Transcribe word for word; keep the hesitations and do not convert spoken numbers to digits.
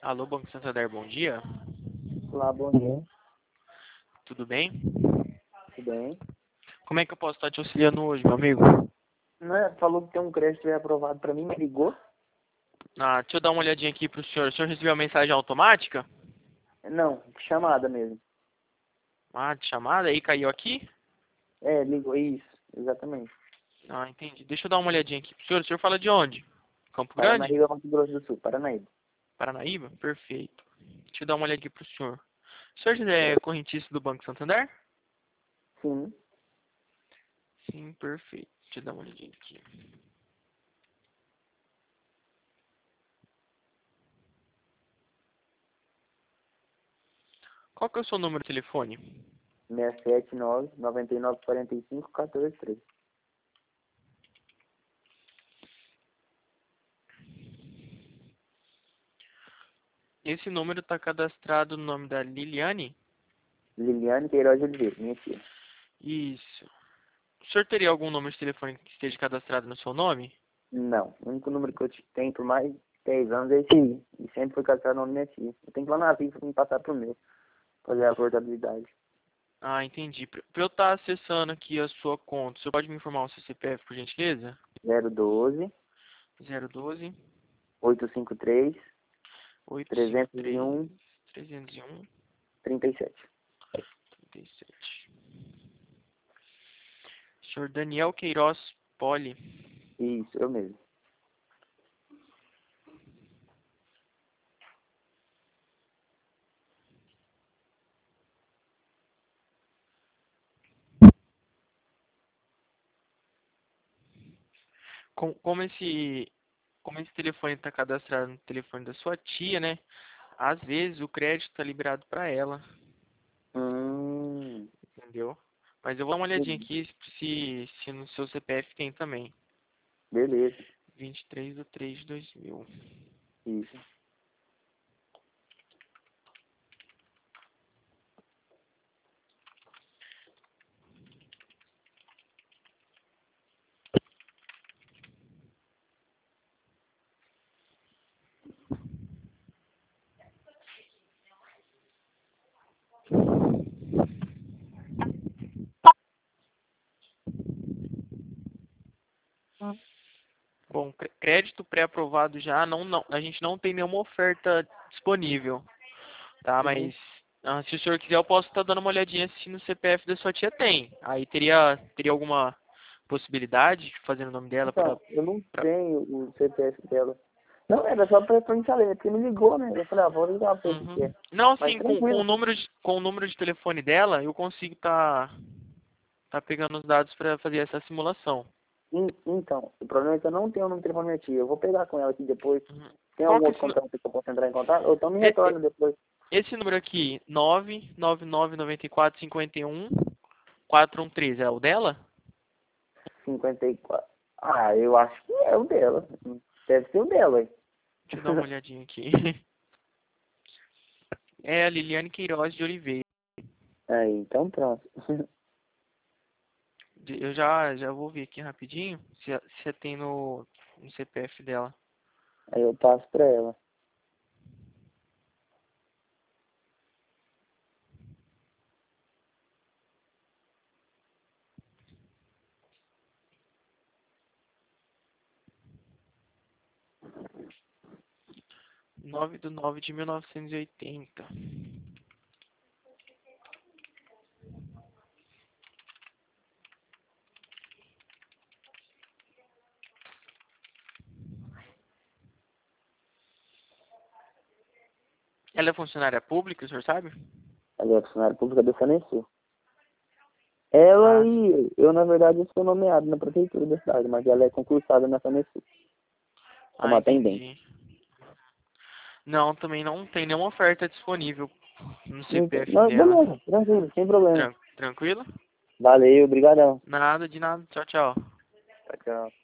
Alô, Banco Santander, bom dia. Olá, bom dia. Tudo bem? Tudo bem? Como é que eu posso estar te auxiliando hoje, meu amigo? Não é, falou que tem um crédito aí aprovado pra mim, me ligou? Ah, deixa eu dar uma olhadinha aqui pro senhor. O senhor recebeu a mensagem automática? Não, chamada mesmo. Ah, de chamada? Aí caiu aqui? É, ligou, isso, exatamente. Ah, entendi. Deixa eu dar uma olhadinha aqui pro senhor. O senhor fala de onde? Campo Grande? Paranaíba, Mato Grosso do Sul, Paranaíba. Paranaíba? Perfeito. Deixa eu dar uma olhadinha aqui pro senhor. O senhor é correntista do Banco Santander? Sim. Sim, perfeito. Deixa eu dar uma olhadinha aqui. Qual que é o seu número de telefone? seis sete nove, nove nove quatro cinco, um quatro três. Esse número está cadastrado no nome da Liliane? Liliane Queiroz de Oliveira, minha tia. Isso. O senhor teria algum número de telefone que esteja cadastrado no seu nome? Não, o único número que eu te- tenho por mais de dez anos é esse aí. E sempre foi cadastrado no nome da minha tia. Eu tenho que ir lá na vida pra me passar pro meu, fazer a portabilidade. Ah, entendi. Para eu estar acessando aqui a sua conta, o senhor pode me informar o seu C P F, por gentileza? zero doze, zero doze, oitocentos e cinquenta e três, oitocentos e cinquenta e trezentos e três, um, trezentos e um, trinta e sete. trinta e sete. Senhor Daniel Queiroz Poli. Isso, eu mesmo. Com- Como esse, como esse telefone está cadastrado no telefone da sua tia, né? Às vezes o crédito está liberado para ela, Hum, entendeu? Mas eu vou dar uma olhadinha aqui se, se no seu C P F tem também. beleza. vinte e três de três de dois mil. Isso. Bom, cr- crédito pré-aprovado já, não, não, a gente não tem nenhuma oferta disponível, tá? Uhum. Mas ah, se o senhor quiser, eu posso estar dando uma olhadinha se no C P F da sua tia tem. Aí teria, teria alguma possibilidade de fazer o nome dela para... Então, eu não tenho o C P F dela. Não, era só pra, pra mim saber, né? Porque me ligou, né? Eu falei, ah, vou ligar pra ver o que que Uhum. é. Não, Mas sim, com, com o tranquilo. número de, com o número de telefone dela, eu consigo estar tá, tá pegando os dados para fazer essa simulação. En- Então, o problema é que eu não tenho o número de telefone da minha tia. Eu vou pegar com ela aqui depois. Uhum. Tem Qual algum que é outro esse, nu- contato que eu posso entrar em contato? Ou então me e- retorna e- depois. esse número aqui, nove nove nove nove quatro cinco um quatro um três, é o dela? cinquenta e quatro. Ah, eu acho que é o dela. Deve ser o dela, hein? Deixa eu dar uma olhadinha aqui. É a Liliane Queiroz de Oliveira. Aí, então pronto. De- Eu já, já vou ver aqui rapidinho se, se tem no, no C P F dela. Aí eu passo pra ela. nove de nove de mil novecentos e oitenta. Ela é funcionária pública, o senhor sabe? Ela é funcionária pública do Sanesul. Ela Ah, sim. e eu, na verdade, eu sou nomeado na prefeitura da cidade, mas ela é concursada na Sanesul, como Ah, atendente. entendi. Não, também não tem nenhuma oferta disponível no Então, C P F não, dela. beleza, tranquilo, sem problema. Tran- Tranquilo? Valeu, obrigadão. Nada de nada. Tchau, tchau. Tchau, tchau.